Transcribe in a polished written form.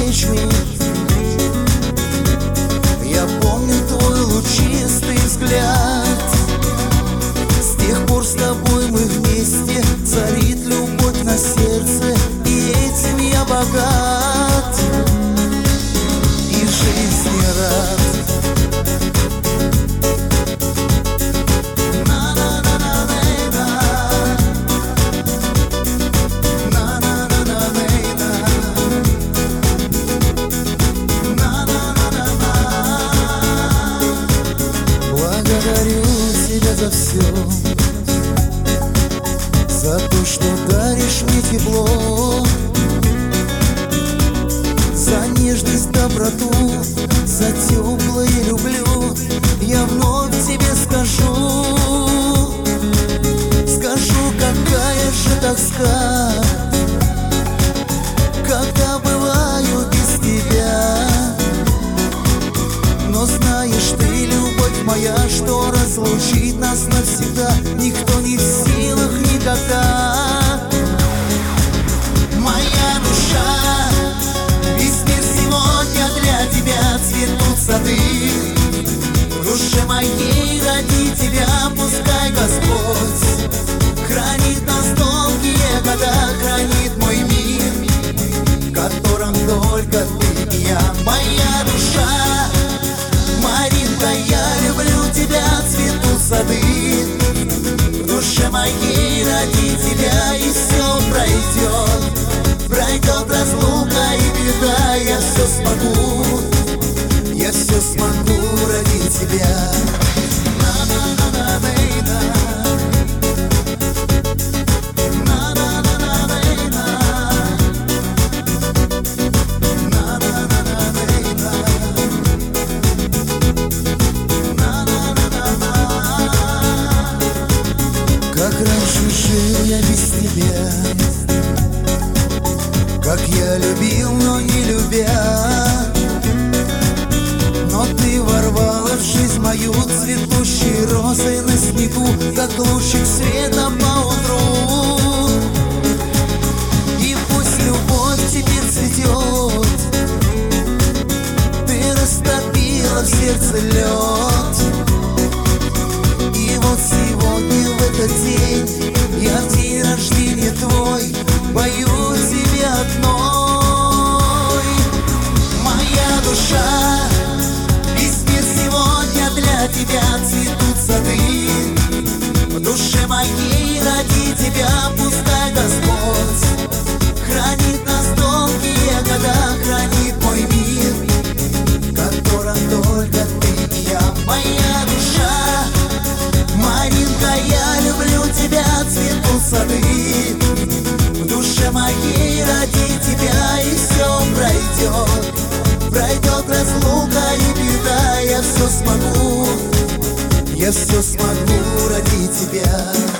встречу. Я помню твой лучистый взгляд. С тех пор с тобой мы вместе, царит любовь на сердце, и этим я богат и жизни рад. Благодарю тебя за все, за то, что даришь мне тепло, за нежность, доброту, за теплое люблю. Я вновь тебе скажу, какая же тоска, когда бываю без тебя. Но знаешь ты, любовь моя, что разлучить нас навсегда никто не в силах никогда. Моя душа, весь мир сегодня для тебя, цветут сады. В душе моей ради тебя пускай Господь хранит нас долгие года, хранит мой мир, в котором только ты и я. Моя душа, Маринка, я люблю тебя, цветут сады. В душе моей ради тебя и все пройдет. Пройдет разлука и беда, я все смогу ради тебя. Как раньше жил я без тебя, как я любил, но не любя. Но ты ворвала в жизнь мою цветущей розой на снегу, как лучик света поутру. И пусть любовь теперь цветет, ты растопила в сердце лед. И вот сегодня в этот день, я в день рождения твой пою тебе одной. Моя душа, весь мир сегодня для тебя, цветут сады. В душе моей ради тебя пускай Господь хранит нас долгие года, хранит мой мир, в котором только ты и я. Моя душа, Маринка, я люблю тебя, цветут сады. В душе моей ради тебя и все пройдет. Пройдет разлука и беда, я все смогу ради тебя.